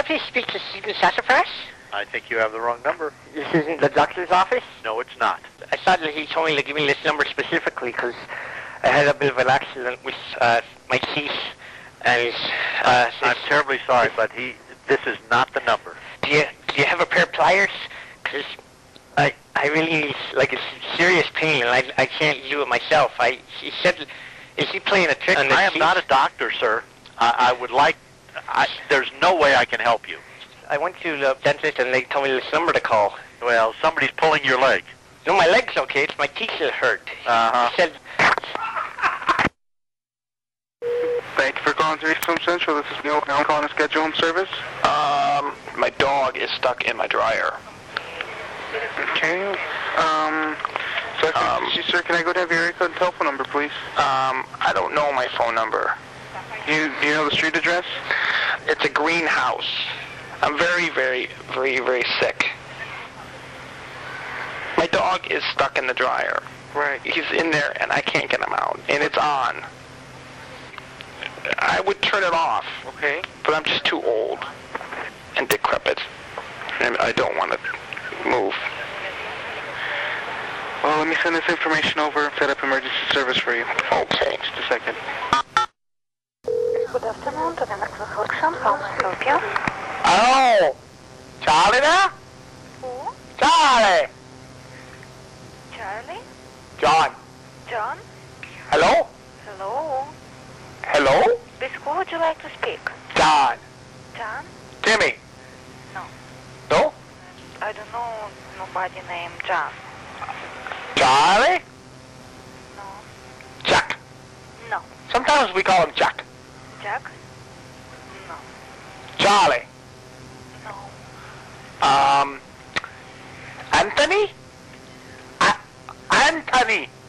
please speak to Stephen Sassafras? I think you have the wrong number. This isn't the doctor's office? No, it's not. I thought that he told me to give me this number specifically because I had a bit of an accident with my teeth. And I'm terribly sorry, but this is not the number. Do you have a pair of pliers? Because I really need, like, it's serious pain, and I can't do it myself. He said, is he playing a trick on the I am teeth? not a doctor, sir. There's no way I can help you. I went to the dentist, and they told me this number to call. Well, somebody's pulling your leg. No, my leg's okay. It's my teeth that hurt. Uh-huh. He said... Thank you for calling 3 Film Central. This is Neil. I'm calling to schedule home service. My dog is stuck in my dryer. Okay. Sir, can I go to have your area code and telephone number, please? I don't know my phone number. Do you know the street address? It's a greenhouse. I'm very, very, very, very sick. My dog is stuck in the dryer. Right. He's in there, and I can't get him out. And it's on. I would turn it off. Okay. But I'm just too old and decrepit. And I don't want to move. Well, let me send this information over and set up emergency service for you. Okay. Just a second. Good afternoon, to the next reflection. How may I help you? Hello? Charlie there? Who? Charlie! Charlie? John. John? Hello? Hello? Hello? With who would you like to speak? John. John? Timmy. No. No? I don't know nobody named John. Charlie? No. Jack. No. Sometimes we call him Jack. Jack? No. Charlie. No. Anthony? Anthony.